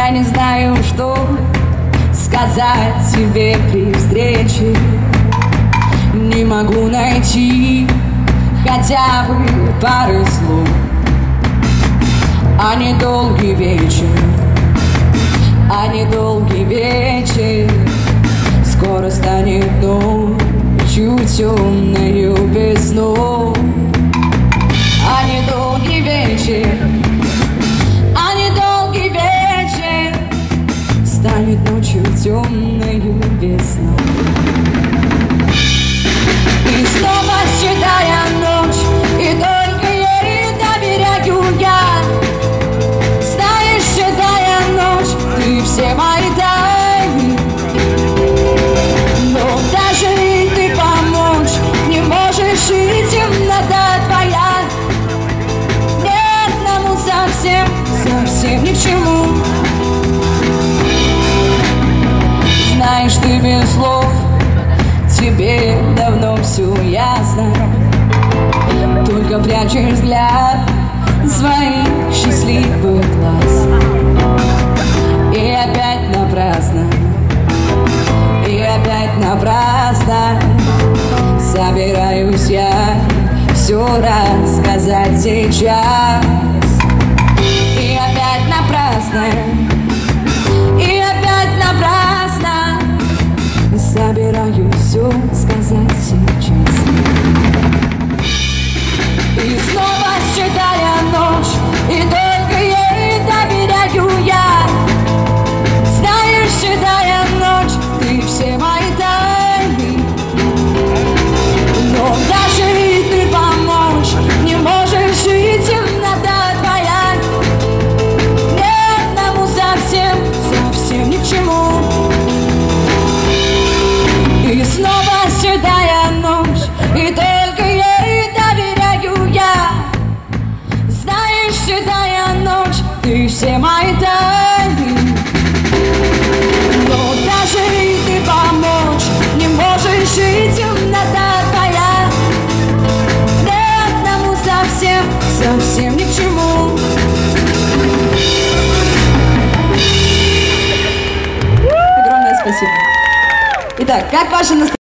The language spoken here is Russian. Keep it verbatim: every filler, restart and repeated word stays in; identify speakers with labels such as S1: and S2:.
S1: Я не знаю, что сказать тебе при встрече. Не могу найти хотя бы пары слов. А недолгий вечер, а недолгий вечер скоро станет ночью темною без снов. А недолгий вечер, а недолгий вечер станет ночью темною без снов. И снова седая ночь, и только ей доверяю я. Знаешь, седая ночь, ты все мои тайны. Но даже и ты помочь не можешь, и темнота твоя мне одному совсем, совсем ни к чему. Знаешь, ты без слов, тебе давно все ясно. Только прячешь взгляд своих счастливых глаз. И опять напрасно, и опять напрасно собираюсь я все рассказать сейчас. И опять напрасно, и опять напрасно собираюсь все сказать сейчас. И снова седая ночь, и только ей доверяю я. Знаешь, седая ночь, ты все мои тайны. Но даже и ты помочь не можешь, и темнота твоя мне одному совсем, совсем ни к чему. И снова седая ночь, и только ей доверяю я. Знаешь, седая ночь, ты все мои тайны. Но даже и ты помочь не можешь, и темнота твоя мне одному совсем, совсем ни к чему. Огромное спасибо. Итак, как ваше настроение?